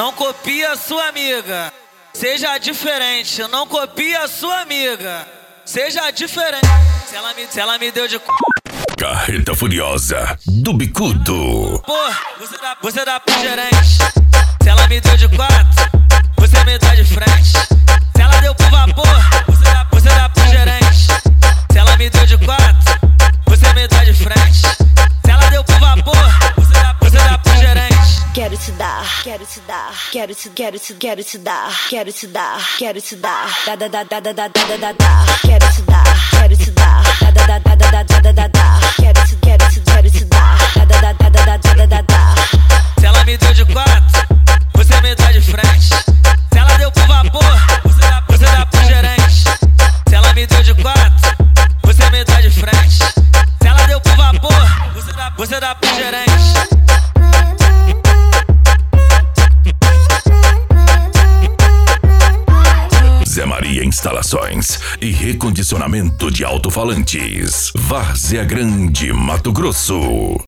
Não copia a sua amiga. Seja diferente, não copia a sua amiga. Seja diferente. Se ela me deu de c... Carreta Furiosa do Bicudo. Pô, você dá pro gerente. Se ela me deu de 4, você me dá de frente. Se ela deu pro vapor, você dá pro gerente. Se ela me deu de 4, você me dá de frente. Se ela deu pro vapor, você dá pro gerente. Quero te dar, quero te dar, quero te dar, quero te dar, quero te dar, quero te dar, quero te dar, quero te dar, quero te dar, quero te dar, Se ela me deu de 4, você me dá de frente. Se ela deu pro vapor, você dá pro gerente. Se ela me deu de 4, você me dá de frente. Se ela deu pro vapor, você dá pro gerente. Zé Maria Instalações e Recondicionamento de Alto-Falantes. Várzea Grande, Mato Grosso.